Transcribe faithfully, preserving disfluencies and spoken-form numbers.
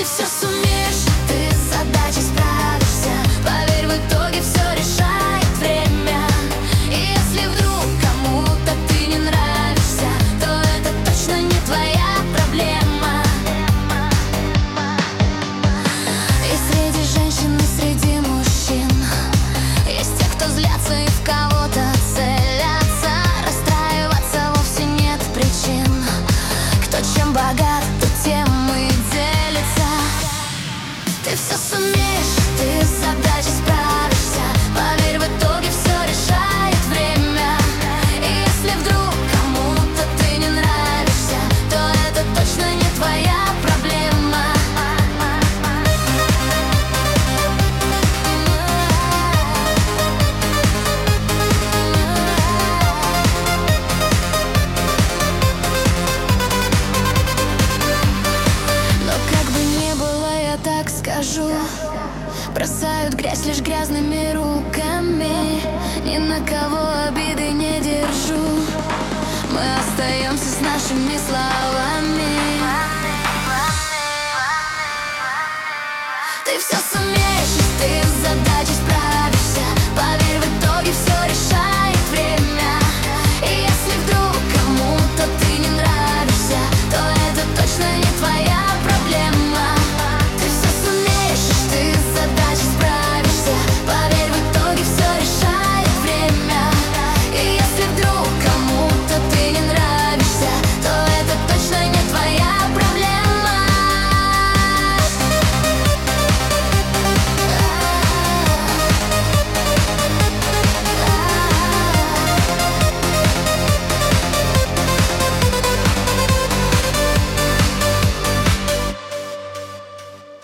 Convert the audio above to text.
Ты все сумеешь, ты с задачей справишься. Поверь, в итоге все решает время. И если вдруг кому-то ты не нравишься, то это точно не твоя проблема. И среди женщин, и среди мужчин есть те, кто злятся и в кого-то целятся. Расстраиваться вовсе нет причин. Кто чем богат, тот тем и делится. Ты все сумеешь, ты с задачей справишься. Поверь, в итоге все решает время. И если вдруг кому-то ты не нравишься, то это точно не твоя проблема. Но как бы ни было, я так скажу: бросают грязь лишь грязными руками. Ни на кого обиды не держу. Мы остаемся с нашими словами. Ты все сумеешь, ты с задачей